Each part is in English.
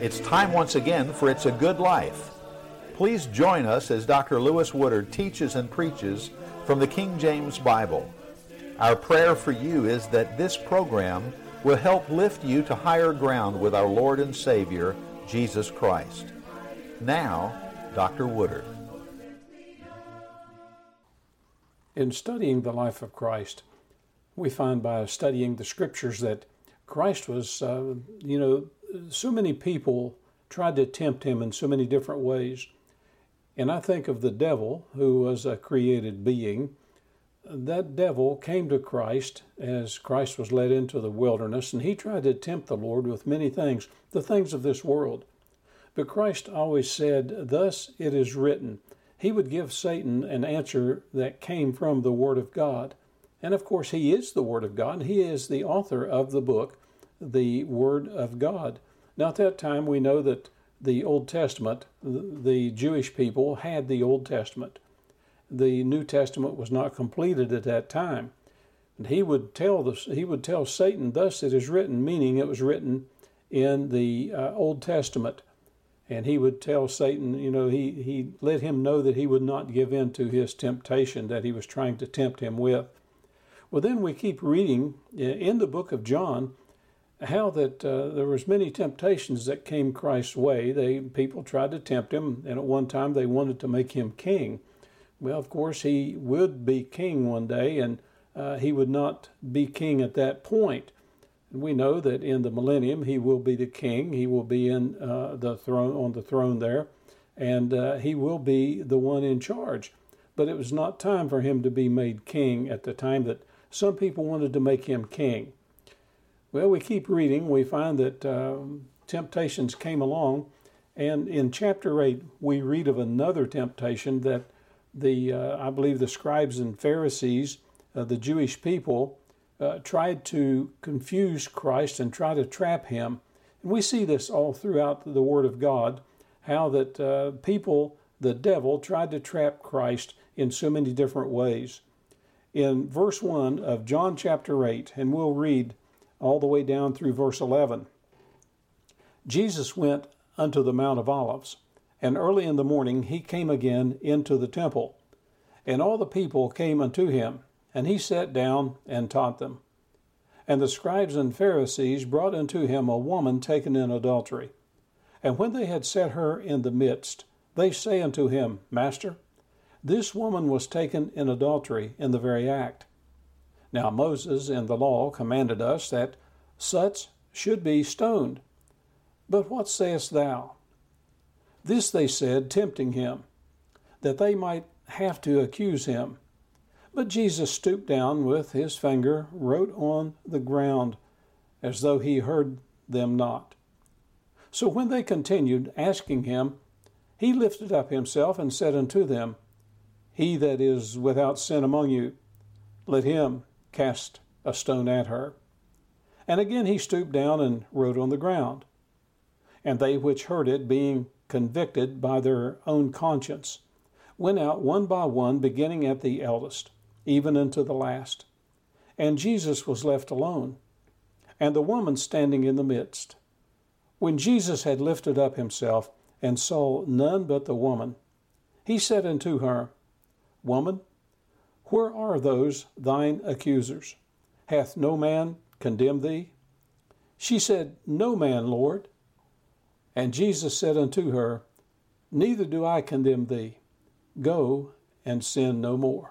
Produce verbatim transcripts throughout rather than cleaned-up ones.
It's time once again for It's a Good Life. Please join us as Doctor Lewis Woodard teaches and preaches from the King James Bible. Our prayer for you is that this program will help lift you to higher ground with our Lord and Savior, Jesus Christ. Now, Doctor Woodard. In studying the life of Christ, we find by studying the Scriptures that Christ was, uh, you know, so many people tried to tempt him in so many different ways. And I think of the devil, who was a created being. That devil came to Christ as Christ was led into the wilderness, and he tried to tempt the Lord with many things, the things of this world. But Christ always said, "Thus it is written." He would give Satan an answer that came from the Word of God. And of course, he is the Word of God. He is the author of the book, the Word of God. Now, at that time, we know that the Old Testament, the Jewish people had the Old Testament. The New Testament was not completed at that time. And he would tell the, he would tell Satan, "Thus it is written," meaning it was written in the uh, Old Testament. And he would tell Satan, you know, he, he let him know that he would not give in to his temptation that he was trying to tempt him with. Well, then we keep reading in the book of John how that uh, there was many temptations that came Christ's way. They people tried to tempt him, and at one time they wanted to make him king. Well, of course, he would be king one day, and uh, he would not be king at that point. And we know that in the millennium he will be the king. He will be in uh, the throne on the throne there, and uh, he will be the one in charge. But it was not time for him to be made king at the time that some people wanted to make him king. Well, we keep reading. We find that uh, temptations came along, and in chapter eight, we read of another temptation that the, uh, I believe the scribes and Pharisees, uh, the Jewish people, uh, tried to confuse Christ and try to trap him. And we see this all throughout the Word of God, how that uh, people, the devil, tried to trap Christ in so many different ways. In verse one of John chapter eight, and we'll read all the way down through verse eleven. Jesus went unto the Mount of Olives, and early in the morning he came again into the temple. And all the people came unto him, and he sat down and taught them. And the scribes and Pharisees brought unto him a woman taken in adultery. And when they had set her in the midst, they say unto him, Master, this woman was taken in adultery in the very act. Now Moses in the law commanded us that such should be stoned. But what sayest thou? This they said, tempting him, that they might have to accuse him. But Jesus stooped down with his finger, wrote on the ground, as though he heard them not. So when they continued asking him, he lifted up himself and said unto them, He that is without sin among you, let him cast a stone at her. And again he stooped down and wrote on the ground. And they which heard it, being convicted by their own conscience, went out one by one, beginning at the eldest, even unto the last. And Jesus was left alone, and the woman standing in the midst. When Jesus had lifted up himself, and saw none but the woman, he said unto her, Woman, where are those thine accusers? Hath no man condemned thee? She said, No man, Lord. And Jesus said unto her, Neither do I condemn thee. Go and sin no more.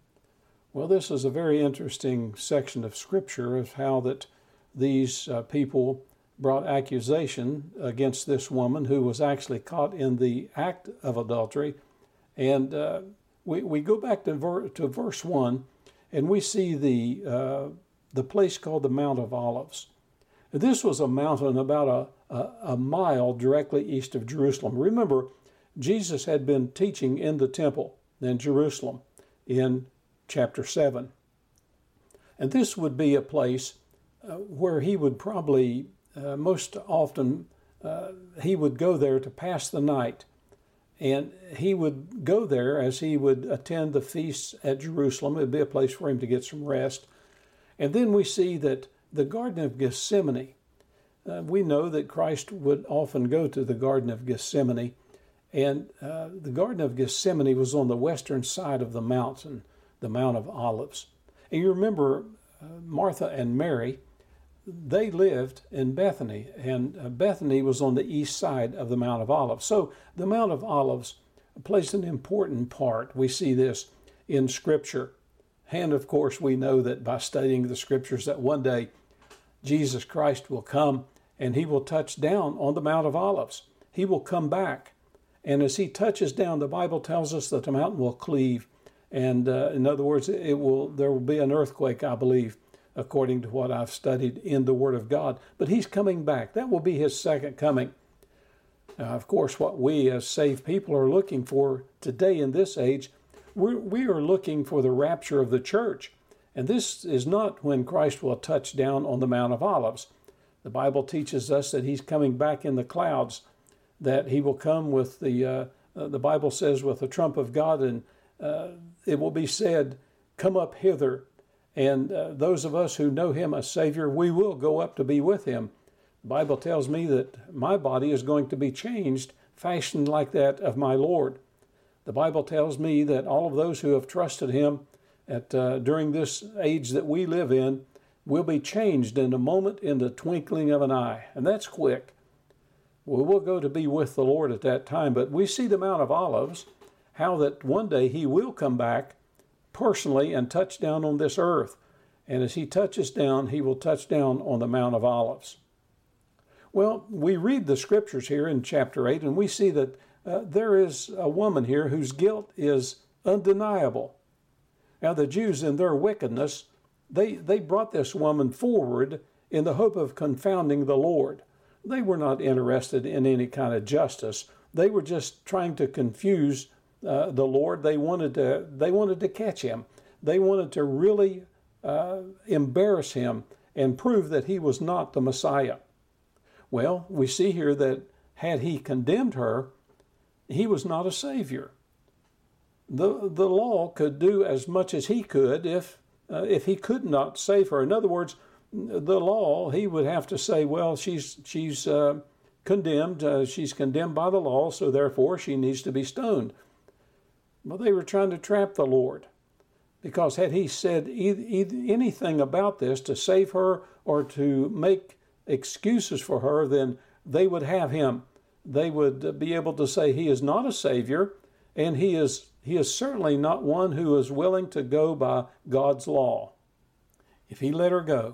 Well, this is a very interesting section of Scripture of how that these uh, people brought accusation against this woman who was actually caught in the act of adultery. And uh, we, we go back to, ver- to verse one, and we see the, uh, the place called the Mount of Olives. This was a mountain about a, a, a mile directly east of Jerusalem. Remember, Jesus had been teaching in the temple in Jerusalem in chapter seven. And this would be a place uh, where he would probably, uh, most often, uh, he would go there to pass the night. And he would go there as he would attend the feasts at Jerusalem. It would be a place for him to get some rest. And then we see that the Garden of Gethsemane, uh, we know that Christ would often go to the Garden of Gethsemane, and uh, the Garden of Gethsemane was on the western side of the mountain, the Mount of Olives. And you remember uh, Martha and Mary, they lived in Bethany, and uh, Bethany was on the east side of the Mount of Olives. So the Mount of Olives plays an important part. We see this in Scripture. And of course, we know that by studying the Scriptures that one day Jesus Christ will come and he will touch down on the Mount of Olives. He will come back. And as he touches down, the Bible tells us that the mountain will cleave. And uh, in other words, it will there will be an earthquake, I believe, according to what I've studied in the Word of God. But he's coming back. That will be his second coming. Now, of course, what we as saved people are looking for today in this age, we're, we are looking for the rapture of the church. And this is not when Christ will touch down on the Mount of Olives. The Bible teaches us that he's coming back in the clouds, that he will come with the, uh, uh, the Bible says, with the trump of God, and uh, it will be said, "Come up hither." And uh, those of us who know him as Savior, we will go up to be with him. The Bible tells me that my body is going to be changed, fashioned like that of my Lord. The Bible tells me that all of those who have trusted him at uh, during this age that we live in will be changed in a moment, in the twinkling of an eye. And that's quick. We will go to be with the Lord at that time. But we see the Mount of Olives, how that one day he will come back personally and touch down on this earth. And as he touches down, he will touch down on the Mount of Olives. Well, we read the Scriptures here in chapter eight, and we see that uh, there is a woman here whose guilt is undeniable. Now, the Jews, in their wickedness, they, they brought this woman forward in the hope of confounding the Lord. They were not interested in any kind of justice. They were just trying to confuse uh, the Lord. They wanted to, they wanted to catch him. They wanted to really uh, embarrass him and prove that he was not the Messiah. Well, we see here that had he condemned her, he was not a Savior. The, the law could do as much as he could if, uh, if he could not save her. In other words, the law, he would have to say, well, she's, she's uh, condemned. Uh, she's condemned by the law, so therefore she needs to be stoned. Well, they were trying to trap the Lord, because had he said e- e- anything about this to save her or to make excuses for her, then they would have him. They would be able to say he is not a Savior, and he is he is certainly not one who is willing to go by God's law. If he let her go,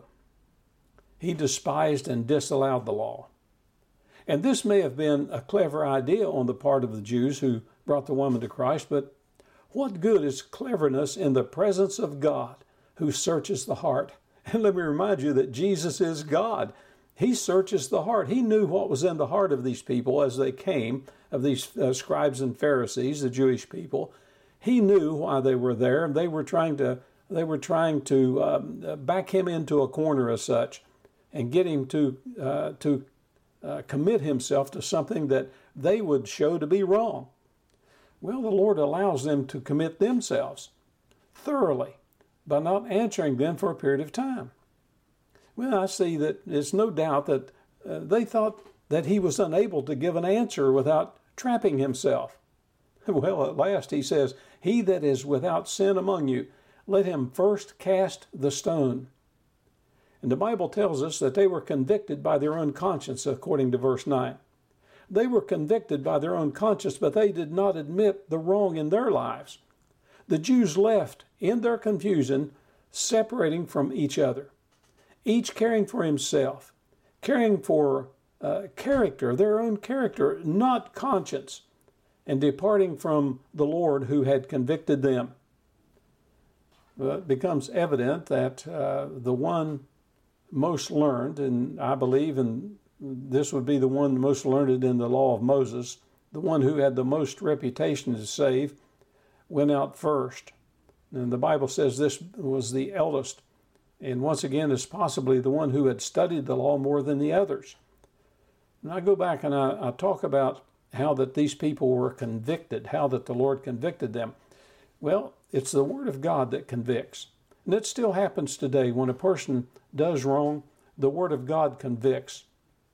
he despised and disallowed the law. And this may have been a clever idea on the part of the Jews who brought the woman to Christ, but what good is cleverness in the presence of God who searches the heart? And let me remind you that Jesus is God. He searches the heart. He knew what was in the heart of these people as they came, of these uh, scribes and Pharisees, the Jewish people. He knew why they were there. They were trying to they were trying to um, back him into a corner as such, and get him to uh, to uh, commit himself to something that they would show to be wrong. Well, the Lord allows them to commit themselves thoroughly by not answering them for a period of time. Well, I see that it's no doubt that uh, they thought that he was unable to give an answer without trapping himself. Well, at last he says, "He that is without sin among you, let him first cast the stone." And the Bible tells us that they were convicted by their own conscience, according to verse nine. They were convicted by their own conscience, but they did not admit the wrong in their lives. The Jews left in their confusion, separating from each other, each caring for himself, caring for uh, character, their own character, not conscience, and departing from the Lord who had convicted them. Well, it becomes evident that uh, the one most learned, and I believe, and this would be the one most learned in the law of Moses, the one who had the most reputation to save, went out first. And the Bible says this was the eldest, and once again is possibly the one who had studied the law more than the others. And I go back and I, I talk about how that these people were convicted, how that the Lord convicted them. Well, it's the Word of God that convicts. And it still happens today. When a person does wrong, the Word of God convicts.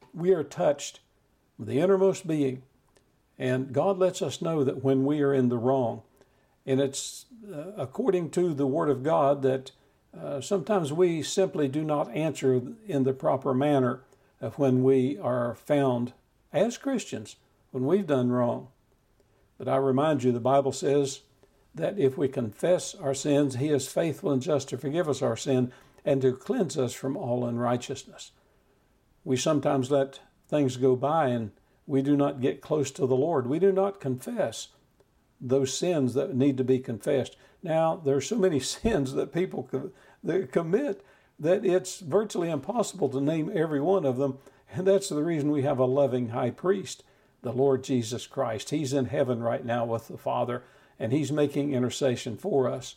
we are touched with the innermost being. And God lets us know that when we are in the wrong. And it's uh, according to the Word of God that uh, sometimes we simply do not answer in the proper manner of when we are found as Christians, when we've done wrong. But I remind you, the Bible says that if we confess our sins, He is faithful and just to forgive us our sin and to cleanse us from all unrighteousness. We sometimes let things go by and we do not get close to the Lord. We do not confess those sins that need to be confessed. Now, there are so many sins that people co- that commit that it's virtually impossible to name every one of them. And that's the reason we have a loving high priest, the Lord Jesus Christ. He's in heaven right now with the Father, and He's making intercession for us.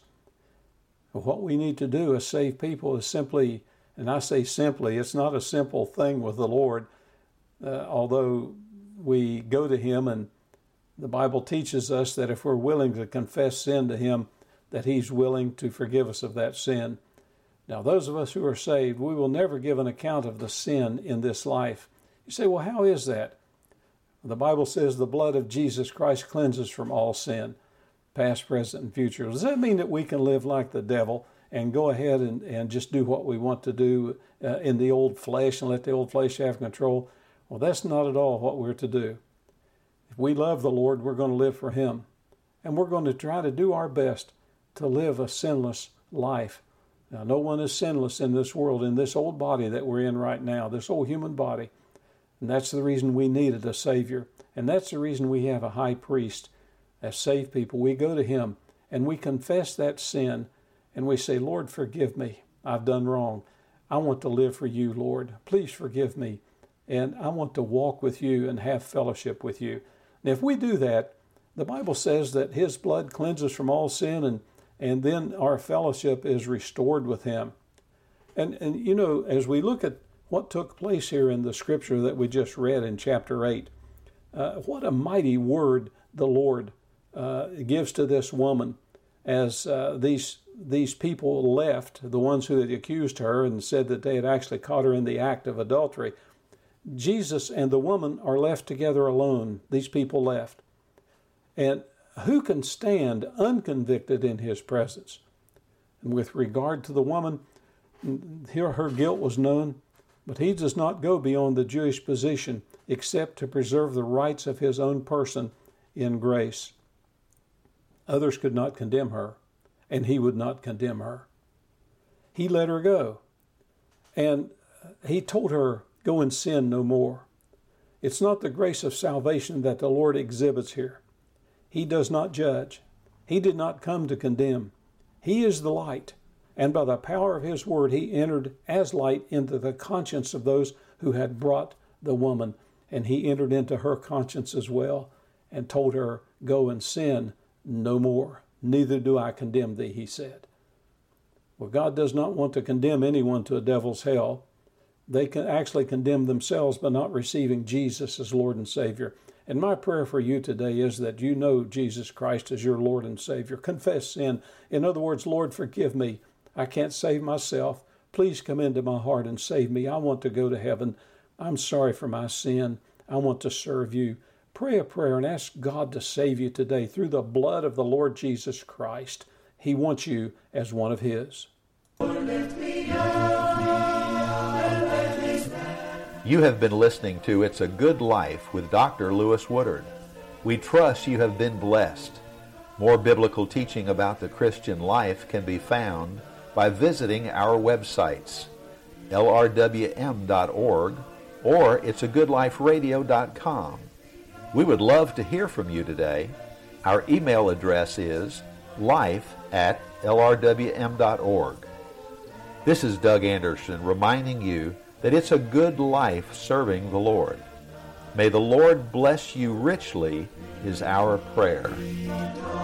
What we need to do as saved people is simply, and I say simply, it's not a simple thing with the Lord, uh, although we go to Him, and the Bible teaches us that if we're willing to confess sin to Him, that He's willing to forgive us of that sin. Now, those of us who are saved, we will never give an account of the sin in this life. You say, well, how is that? The Bible says the blood of Jesus Christ cleanses from all sin, past, present, and future. Does that mean that we can live like the devil and go ahead and, and just do what we want to do uh, in the old flesh and let the old flesh have control? Well, that's not at all what we're to do. If we love the Lord, we're going to live for Him. And we're going to try to do our best to live a sinless life. Now, no one is sinless in this world, in this old body that we're in right now, this old human body. And that's the reason we needed a Savior. And that's the reason we have a high priest. As saved people, we go to Him and we confess that sin and we say, Lord, forgive me. I've done wrong. I want to live for You, Lord. Please forgive me. And I want to walk with You and have fellowship with You. And if we do that, the Bible says that His blood cleanses from all sin, and, and then our fellowship is restored with Him. And, and, you know, as we look at what took place here in the scripture that we just read in chapter eight, uh, what a mighty word the Lord uh, gives to this woman as uh, these, these people left, the ones who had accused her and said that they had actually caught her in the act of adultery. Jesus and the woman are left together alone. These people left. And who can stand unconvicted in His presence? And with regard to the woman, here her guilt was known, but He does not go beyond the Jewish position except to preserve the rights of His own person in grace. Others could not condemn her, and He would not condemn her. He let her go, and He told her, go and sin no more. It's not the grace of salvation that the Lord exhibits here. He does not judge. He did not come to condemn. He is the light, and by the power of His word, He entered as light into the conscience of those who had brought the woman, and He entered into her conscience as well and told her, go and sin no more. Neither do I condemn thee, He said. Well, God does not want to condemn anyone to a devil's hell. They can actually condemn themselves by not receiving Jesus as Lord and Savior. And my prayer for you today is that you know Jesus Christ as your Lord and Savior. Confess sin. In other words, Lord, forgive me. I can't save myself. Please come into my heart and save me. I want to go to heaven. I'm sorry for my sin. I want to serve You. Pray a prayer and ask God to save you today through the blood of the Lord Jesus Christ. He wants you as one of His. You have been listening to It's a Good Life with Doctor Lewis Woodard. We trust you have been blessed. More biblical teaching about the Christian life can be found by visiting our websites, L R W M dot org or it's a good life radio dot com. We would love to hear from you today. Our email address is life at L R W M dot org. This is Doug Anderson reminding you that it's a good life serving the Lord. May the Lord bless you richly is our prayer.